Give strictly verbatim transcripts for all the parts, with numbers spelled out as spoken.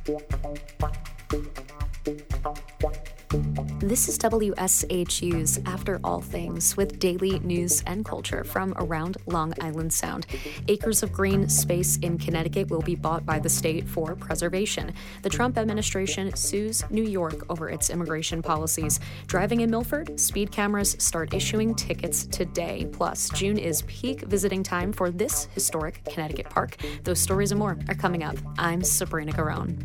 This is W S H U's After All Things with daily news and culture from around Long Island Sound. Acres of green space in Connecticut will be bought by the state for preservation. The Trump administration sues New York over its immigration policies. Driving in Milford, speed cameras start issuing tickets today. Plus, June is peak visiting time for this historic Connecticut park. Those stories and more are coming up. I'm Sabrina Garone.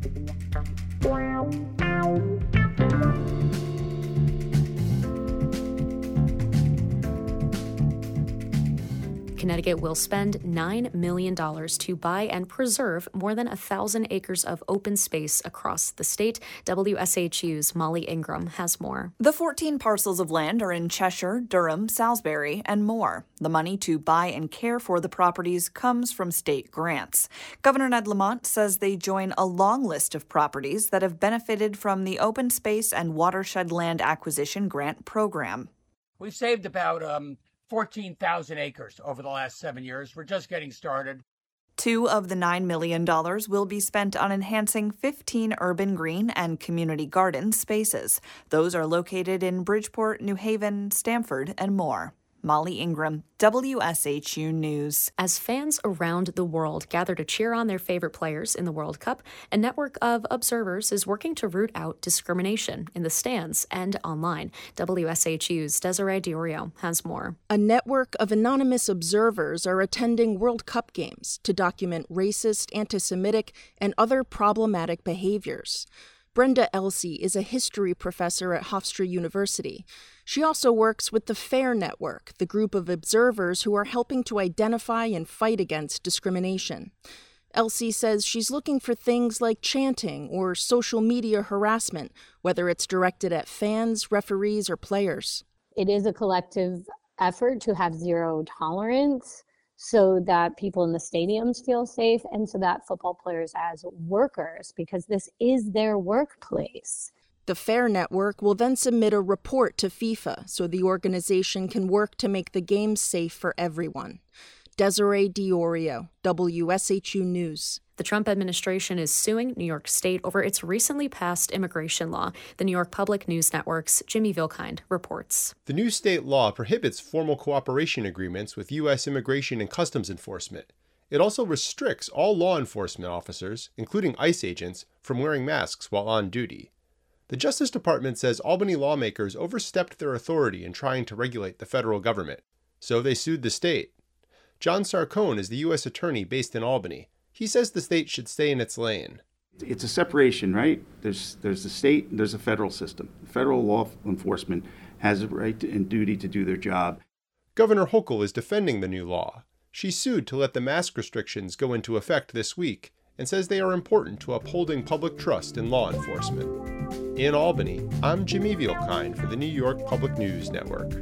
Connecticut will spend nine million dollars to buy and preserve more than one thousand acres of open space across the state. W S H U's Molly Ingram has more. The fourteen parcels of land are in Cheshire, Durham, Salisbury, and more. The money to buy and care for the properties comes from state grants. Governor Ned Lamont says they join a long list of properties that have benefited from the Open Space and Watershed Land Acquisition Grant Program. We've saved about um. fourteen thousand acres over the last seven years. We're just getting started. Two of the nine million dollars will be spent on enhancing fifteen urban green and community garden spaces. Those are located in Bridgeport, New Haven, Stamford, and more. Molly Ingram, W S H U News. As fans around the world gather to cheer on their favorite players in the World Cup, a network of observers is working to root out discrimination in the stands and online. W S H U's Desiree Diorio has more. A network of anonymous observers are attending World Cup games to document racist, anti-Semitic, and other problematic behaviors. Brenda Elsey is a history professor at Hofstra University. She also works with the FAIR Network, the group of observers who are helping to identify and fight against discrimination. Elsey says she's looking for things like chanting or social media harassment, whether it's directed at fans, referees, or players. It is a collective effort to have zero tolerance so that people in the stadiums feel safe and so that football players as workers, because this is their workplace. The FAIR Network will then submit a report to FIFA so the organization can work to make the games safe for everyone. Desiree Diorio, W S H U News. The Trump administration is suing New York State over its recently passed immigration law. The New York Public News Network's Jimmy Vilkind reports. The new state law prohibits formal cooperation agreements with U S Immigration and Customs Enforcement. It also restricts all law enforcement officers, including ICE agents, from wearing masks while on duty. The Justice Department says Albany lawmakers overstepped their authority in trying to regulate the federal government, so they sued the state. John Sarcone is the U S attorney based in Albany. He says the state should stay in its lane. It's a separation, right? There's there's the state and there's a federal system. Federal law enforcement has a right to, and duty to do their job. Governor Hochul is defending the new law. She sued to let the mask restrictions go into effect this week and says they are important to upholding public trust in law enforcement. In Albany, I'm Jimmy Vilkind for the New York Public News Network.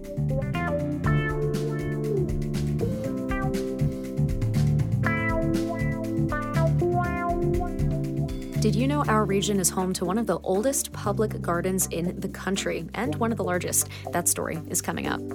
Did you know our region is home to one of the oldest public gardens in the country and one of the largest? That story is coming up.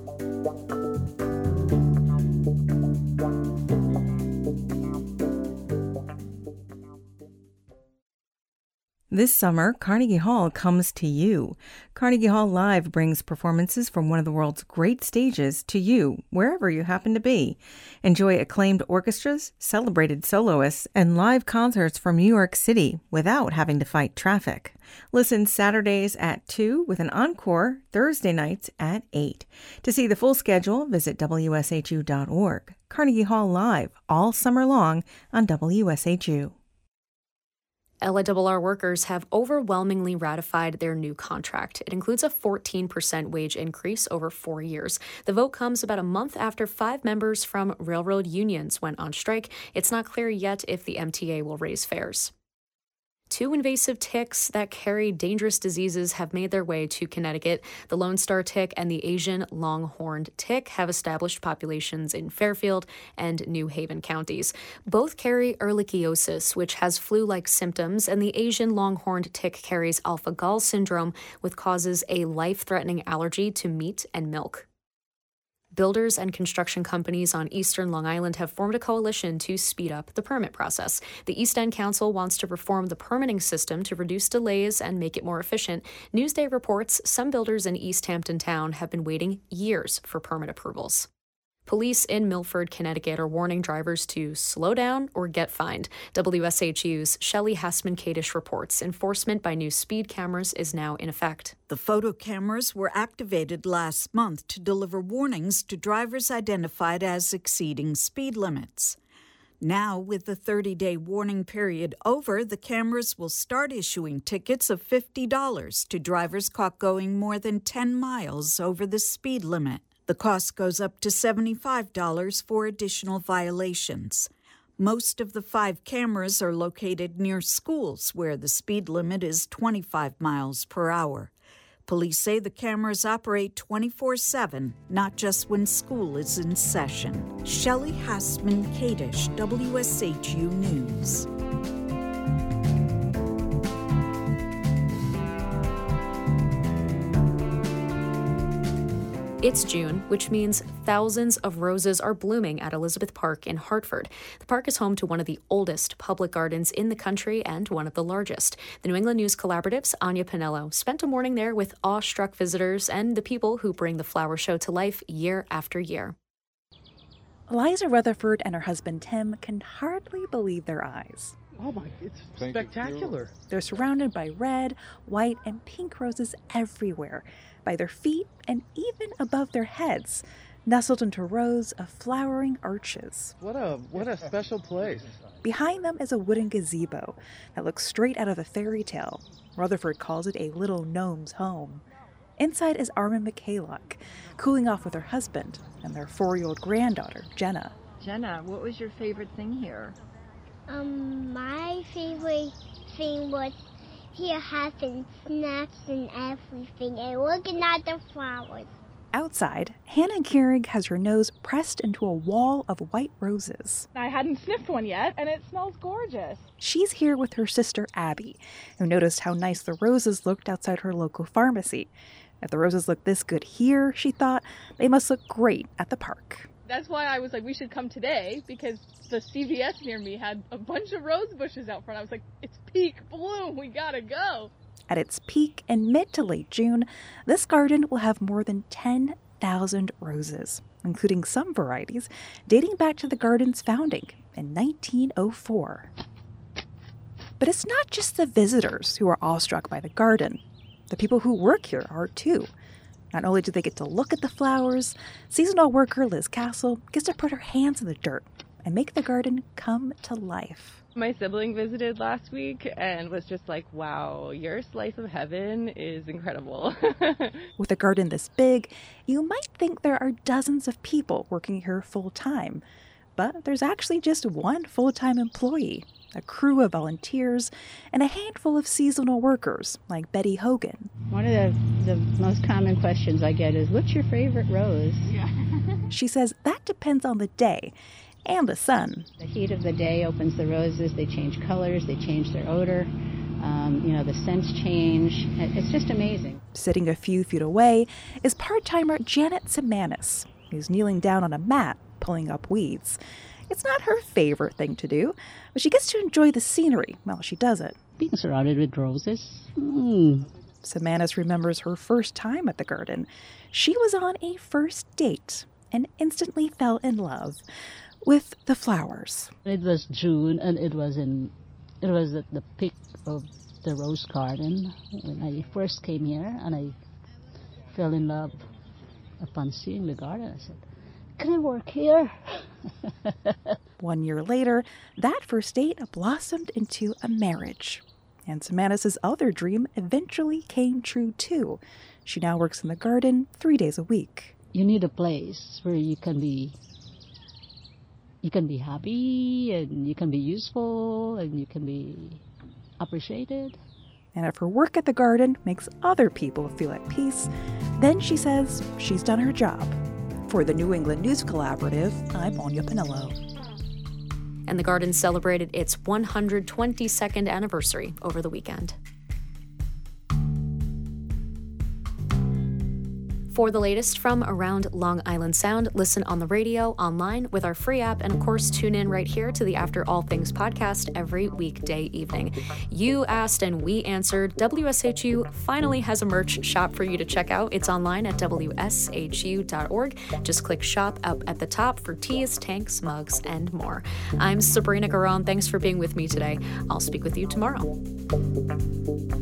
This summer, Carnegie Hall comes to you. Carnegie Hall Live brings performances from one of the world's great stages to you, wherever you happen to be. Enjoy acclaimed orchestras, celebrated soloists, and live concerts from New York City without having to fight traffic. Listen Saturdays at two with an encore Thursday nights at eight. To see the full schedule, visit W S H U dot org. Carnegie Hall Live, all summer long on W S H U. L I R R workers have overwhelmingly ratified their new contract. It includes a fourteen percent wage increase over four years. The vote comes about a month after five members from railroad unions went on strike. It's not clear yet if the M T A will raise fares. Two invasive ticks that carry dangerous diseases have made their way to Connecticut. The Lone Star tick and the Asian longhorned tick have established populations in Fairfield and New Haven counties. Both carry ehrlichiosis, which has flu-like symptoms, and the Asian longhorned tick carries alpha-gal syndrome, which causes a life-threatening allergy to meat and milk. Builders and construction companies on eastern Long Island have formed a coalition to speed up the permit process. The East End Council wants to reform the permitting system to reduce delays and make it more efficient. Newsday reports some builders in East Hampton Town have been waiting years for permit approvals. Police in Milford, Connecticut are warning drivers to slow down or get fined. W S H U's Shelley Hassman-Kadish reports enforcement by new speed cameras is now in effect. The photo cameras were activated last month to deliver warnings to drivers identified as exceeding speed limits. Now, with the thirty-day warning period over, the cameras will start issuing tickets of fifty dollars to drivers caught going more than ten miles over the speed limit. The cost goes up to seventy-five dollars for additional violations. Most of the five cameras are located near schools where the speed limit is twenty-five miles per hour. Police say the cameras operate twenty-four seven, not just when school is in session. Shelley Hassman-Kadish, W S H U News. It's June, which means thousands of roses are blooming at Elizabeth Park in Hartford. The park is home to one of the oldest public gardens in the country and one of the largest. The New England News Collaborative's Anya Pinello spent a morning there with awestruck visitors and the people who bring the flower show to life year after year. Eliza Rutherford and her husband Tim can hardly believe their eyes. Oh my, it's Thank spectacular. You. They're surrounded by red, white, and pink roses everywhere, by their feet and even above their heads, nestled into rows of flowering arches. What a what a special place. Behind them is a wooden gazebo that looks straight out of a fairy tale. Rutherford calls it a little gnome's home. Inside is Armin McKaylock, cooling off with her husband and their four-year-old granddaughter, Jenna. Jenna, what was your favorite thing here? Um, my favorite thing was here having snacks and everything and looking at the flowers. Outside, Hannah Keurig has her nose pressed into a wall of white roses. I hadn't sniffed one yet, and it smells gorgeous. She's here with her sister Abby, who noticed how nice the roses looked outside her local pharmacy. If the roses look this good here, she thought, they must look great at the park. That's why I was like, we should come today, because the C V S near me had a bunch of rose bushes out front. I was like, it's peak bloom, we gotta go. At its peak in mid to late June, this garden will have more than ten thousand roses, including some varieties dating back to the garden's founding in nineteen oh four. But it's not just the visitors who are awestruck by the garden. The people who work here are too. Not only do they get to look at the flowers, seasonal worker Liz Castle gets to put her hands in the dirt and make the garden come to life. My sibling visited last week and was just like, wow, your slice of heaven is incredible. With a garden this big, you might think there are dozens of people working here full time. But there's actually just one full-time employee, a crew of volunteers, and a handful of seasonal workers like Betty Hogan. One of the, the most common questions I get is, what's your favorite rose? Yeah. She says that depends on the day and the sun. The heat of the day opens the roses, they change colors, they change their odor, um, you know, the scents change. It's just amazing. Sitting a few feet away is part-timer Janet Semanis, who's kneeling down on a mat pulling up weeds. It's not her favorite thing to do, but she gets to enjoy the scenery while she does it. Being surrounded with roses. Mm. Semanis remembers her first time at the garden. She was on a first date and instantly fell in love with the flowers. It was June, and it was in it was at the peak of the rose garden when I first came here, and I fell in love upon seeing the garden. I said, can I work here? One year later, that first date blossomed into a marriage. And Semanis' other dream eventually came true too. She now works in the garden three days a week. You need a place where you can be you can be happy, and you can be useful, and you can be appreciated. And if her work at the garden makes other people feel at peace, then she says she's done her job. For the New England News Collaborative, I'm Anya Pinello. And the garden celebrated its one hundred twenty-second anniversary over the weekend. For the latest from around Long Island Sound, listen on the radio, online, with our free app, and of course, tune in right here to the After All Things podcast every weekday evening. You asked and we answered. W S H U finally has a merch shop for you to check out. It's online at W S H U dot org. Just click shop up at the top for tees, tanks, mugs, and more. I'm Sabrina Garon. Thanks for being with me today. I'll speak with you tomorrow.